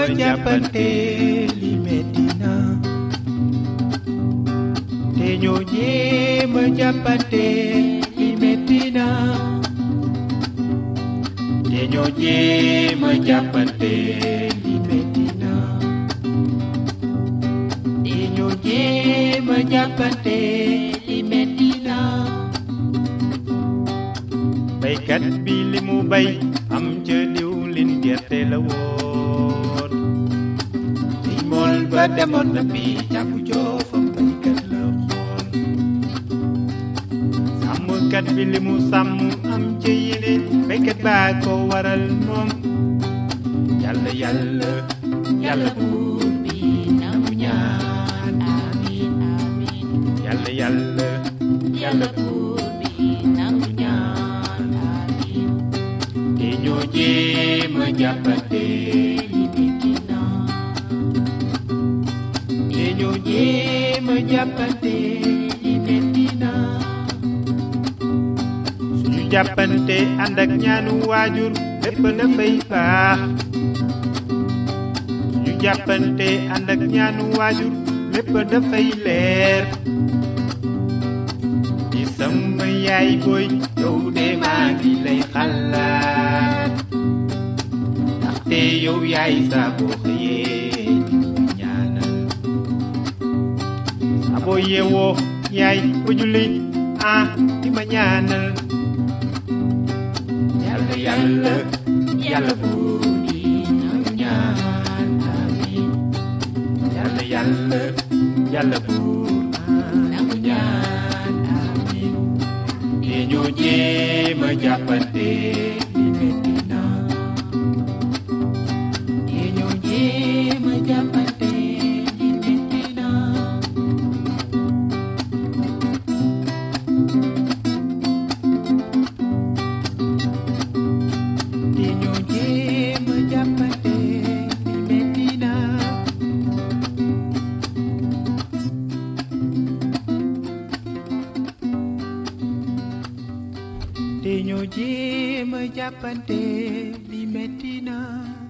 a jàppante li metti na te ñoo jéem a jàppante li metti na te ñoo jéem a jàppante li metti na te ñoo jéem a jàppante li metti na baykat bi li mu bay am ca diwlin gerte la woon li mool ba demoon na bi jàpp joofam baykat la xool sàmmkat bi li mu sàmm am ca yile baykat baa ko waral moom yàlla yàlla yàlla buur bi nangu ñaan amiin amiin yàlla yàlla yàlla buur bi nangu ñaan amiin te ñoo jéem a jàppante li metti na te ñoo jéem a jàppante li metti na suñu jàppante ànd ak ñaanu waajur lépp dafay baax suñu jàppante ànd ak ñaanu waajur lépp dafay leer di sama yaay booy yow de maa ngi lay xalaat ndaxte yow yaay saa boo xëyee ñaanal saa boo yeewoo yaay ba julli di ma ñaanal yàlla yàlla yàlla buur bi nangu ñaan amiin yàlla yàlla yàlla buur nangu ñaan amiin te ñoo jéem a jàppante li metti na te ñoo jéem a jàppante li metti na te ñoo jéem a jàppante li metti na te ñoo jéem a jàppante li metti na